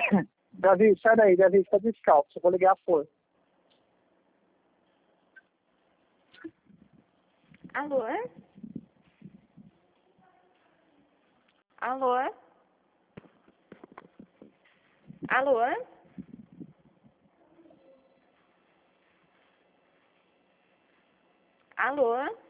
Davi, sai daí, Davi, está descalço. Eu vou ligar a força. Alô? Alô? Alô? Alô?